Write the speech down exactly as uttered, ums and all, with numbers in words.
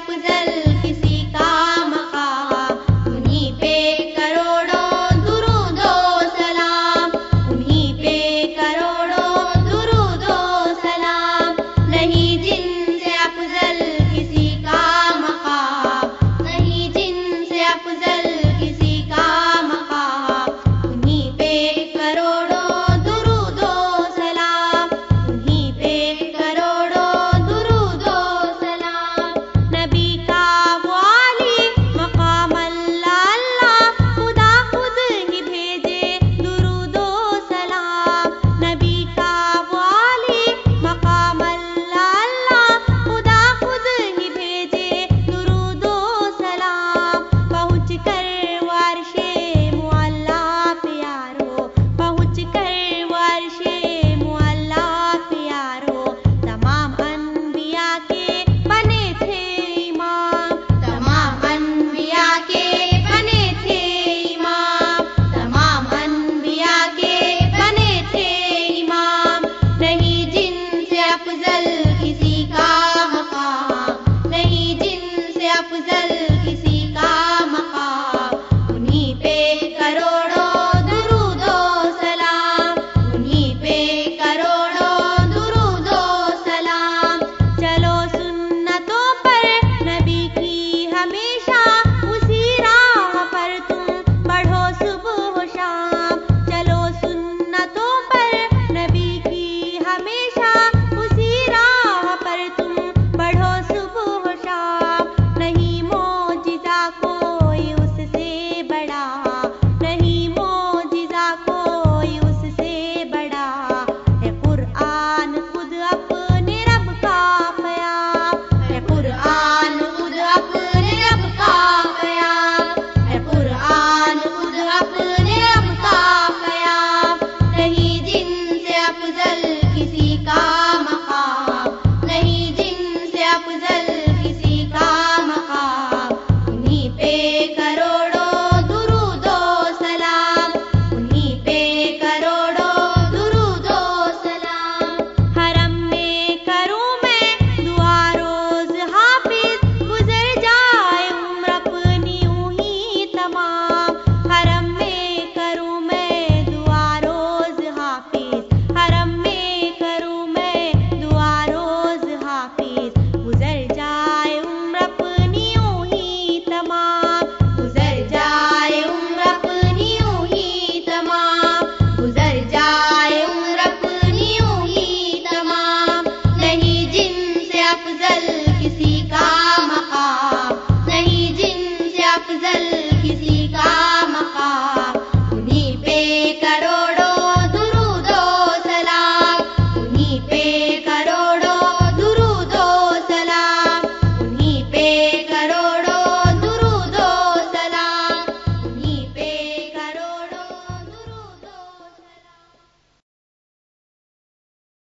افضل کسی کا مقام، انہیں پہ کروڑوں درود و سلام، انہیں پہ کروڑوں درود و سلام، نہیں جن سے افضل کسی کا مقام، نہیں جن سے افضل کسی کا مقام، انہیں پہ کروڑوں درود و سلام، انہیں پہ کروڑوں درود و سلام، نبی کا وہ عالی مقام اللہ اللہ، خدا خود ہی بھیجے درود و سلام، نبی کا وہ عالی مقام اللہ اللہ، خدا خود ہی بھیجے درود و سلام، پہنچ کر عرش معلیٰ پہ یارو، پہنچ کر عرش معلیٰ پہ یارو، تمام انبیاء کے بنے تھے امام، تمام انبیاء کے بنے تھے امام، تمام انبیاء کے بنے تھے امام، نہیں جن سے افضل کسی کا مقام، نہیں جن سے افضل